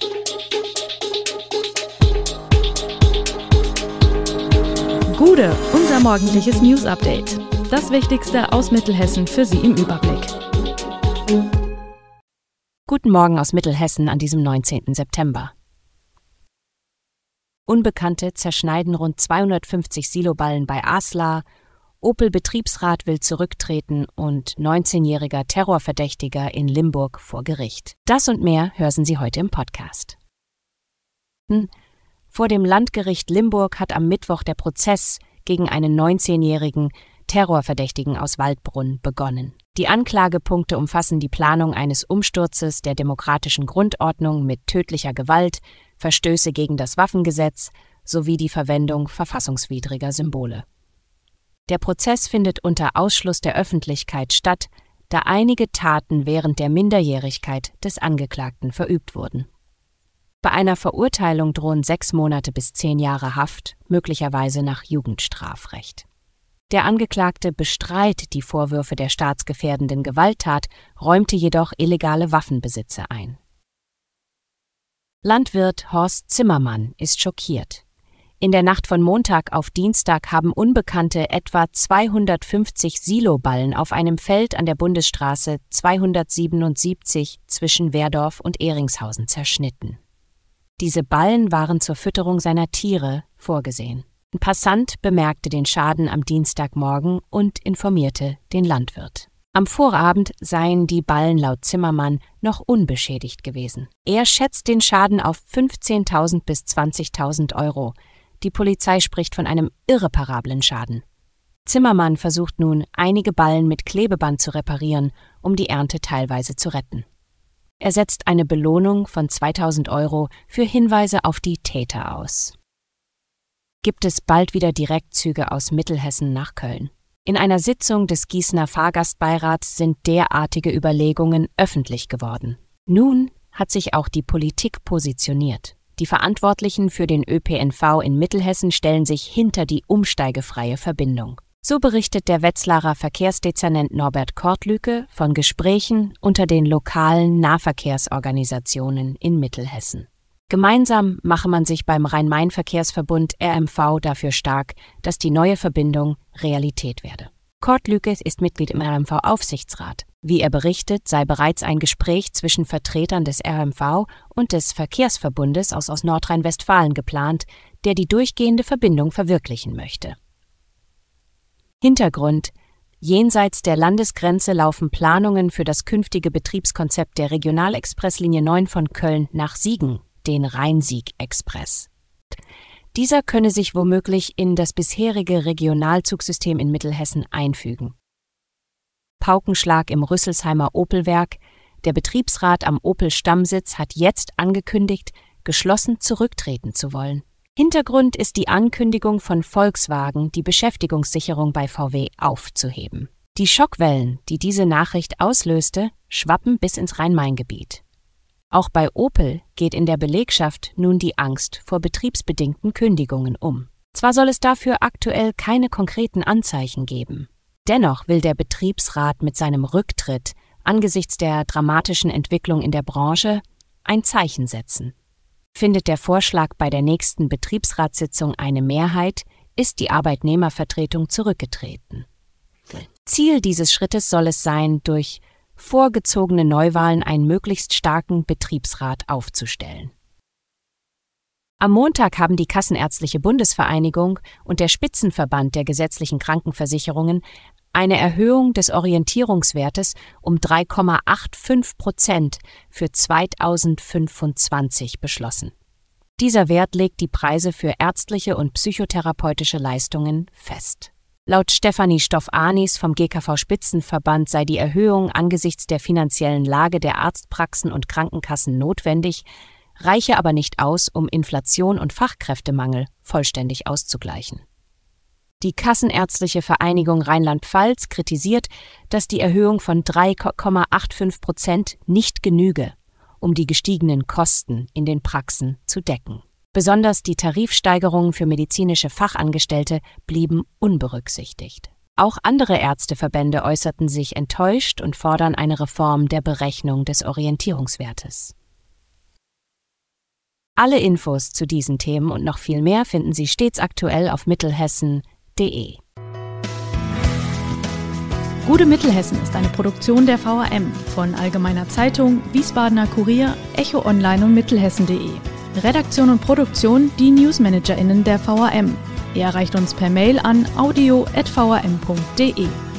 Gude, unser morgendliches News-Update. Das Wichtigste aus Mittelhessen für Sie im Überblick. Guten Morgen aus Mittelhessen an diesem 19. September. Unbekannte zerschneiden rund 250 Siloballen bei Aslar, Opel-Betriebsrat will zurücktreten und 19-jähriger Terrorverdächtiger in Limburg vor Gericht. Das und mehr hören Sie heute im Podcast. Vor dem Landgericht Limburg hat am Mittwoch der Prozess gegen einen 19-jährigen Terrorverdächtigen aus Waldbrunn begonnen. Die Anklagepunkte umfassen die Planung eines Umsturzes der demokratischen Grundordnung mit tödlicher Gewalt, Verstöße gegen das Waffengesetz sowie die Verwendung verfassungswidriger Symbole. Der Prozess findet unter Ausschluss der Öffentlichkeit statt, da einige Taten während der Minderjährigkeit des Angeklagten verübt wurden. Bei einer Verurteilung drohen 6 Monate bis 10 Jahre Haft, möglicherweise nach Jugendstrafrecht. Der Angeklagte bestreitet die Vorwürfe der staatsgefährdenden Gewalttat, räumte jedoch illegale Waffenbesitze ein. Landwirt Horst Zimmermann ist schockiert. In der Nacht von Montag auf Dienstag haben Unbekannte etwa 250 Siloballen auf einem Feld an der Bundesstraße 277 zwischen Wehrdorf und Ehringshausen zerschnitten. Diese Ballen waren zur Fütterung seiner Tiere vorgesehen. Ein Passant bemerkte den Schaden am Dienstagmorgen und informierte den Landwirt. Am Vorabend seien die Ballen laut Zimmermann noch unbeschädigt gewesen. Er schätzt den Schaden auf 15.000 bis 20.000 Euro. Die Polizei spricht von einem irreparablen Schaden. Zimmermann versucht nun, einige Ballen mit Klebeband zu reparieren, um die Ernte teilweise zu retten. Er setzt eine Belohnung von 2.000 Euro für Hinweise auf die Täter aus. Gibt es bald wieder Direktzüge aus Mittelhessen nach Köln? In einer Sitzung des Gießener Fahrgastbeirats sind derartige Überlegungen öffentlich geworden. Nun hat sich auch die Politik positioniert. Die Verantwortlichen für den ÖPNV in Mittelhessen stellen sich hinter die umsteigefreie Verbindung. So berichtet der Wetzlarer Verkehrsdezernent Norbert Kortlüke von Gesprächen unter den lokalen Nahverkehrsorganisationen in Mittelhessen. Gemeinsam mache man sich beim Rhein-Main-Verkehrsverbund RMV dafür stark, dass die neue Verbindung Realität werde. Kortlüke ist Mitglied im RMV-Aufsichtsrat. Wie er berichtet, sei bereits ein Gespräch zwischen Vertretern des RMV und des Verkehrsverbundes aus Nordrhein-Westfalen geplant, der die durchgehende Verbindung verwirklichen möchte. Hintergrund: Jenseits der Landesgrenze laufen Planungen für das künftige Betriebskonzept der Regionalexpresslinie 9 von Köln nach Siegen, den Rhein-Sieg-Express. Dieser könne sich womöglich in das bisherige Regionalzugsystem in Mittelhessen einfügen. Paukenschlag im Rüsselsheimer Opel-Werk: Der Betriebsrat am Opel-Stammsitz hat jetzt angekündigt, geschlossen zurücktreten zu wollen. Hintergrund ist die Ankündigung von Volkswagen, die Beschäftigungssicherung bei VW aufzuheben. Die Schockwellen, die diese Nachricht auslöste, schwappen bis ins Rhein-Main-Gebiet. Auch bei Opel geht in der Belegschaft nun die Angst vor betriebsbedingten Kündigungen um. Zwar soll es dafür aktuell keine konkreten Anzeichen geben. Dennoch will der Betriebsrat mit seinem Rücktritt angesichts der dramatischen Entwicklung in der Branche ein Zeichen setzen. Findet der Vorschlag bei der nächsten Betriebsratssitzung eine Mehrheit, ist die Arbeitnehmervertretung zurückgetreten. Ziel dieses Schrittes soll es sein, durch vorgezogene Neuwahlen einen möglichst starken Betriebsrat aufzustellen. Am Montag haben die Kassenärztliche Bundesvereinigung und der Spitzenverband der gesetzlichen Krankenversicherungen eine Erhöhung des Orientierungswertes um 3,85% für 2025 beschlossen. Dieser Wert legt die Preise für ärztliche und psychotherapeutische Leistungen fest. Laut Stefanie Stoff-Anis vom GKV-Spitzenverband sei die Erhöhung angesichts der finanziellen Lage der Arztpraxen und Krankenkassen notwendig, reiche aber nicht aus, um Inflation und Fachkräftemangel vollständig auszugleichen. Die Kassenärztliche Vereinigung Rheinland-Pfalz kritisiert, dass die Erhöhung von 3,85% nicht genüge, um die gestiegenen Kosten in den Praxen zu decken. Besonders die Tarifsteigerungen für medizinische Fachangestellte blieben unberücksichtigt. Auch andere Ärzteverbände äußerten sich enttäuscht und fordern eine Reform der Berechnung des Orientierungswertes. Alle Infos zu diesen Themen und noch viel mehr finden Sie stets aktuell auf mittelhessen.de. Gute Mittelhessen ist eine Produktion der VRM von Allgemeiner Zeitung, Wiesbadener Kurier, Echo Online und Mittelhessen.de. Redaktion und Produktion die NewsmanagerInnen der VRM. Ihr erreicht uns per Mail an audio@vrm.de.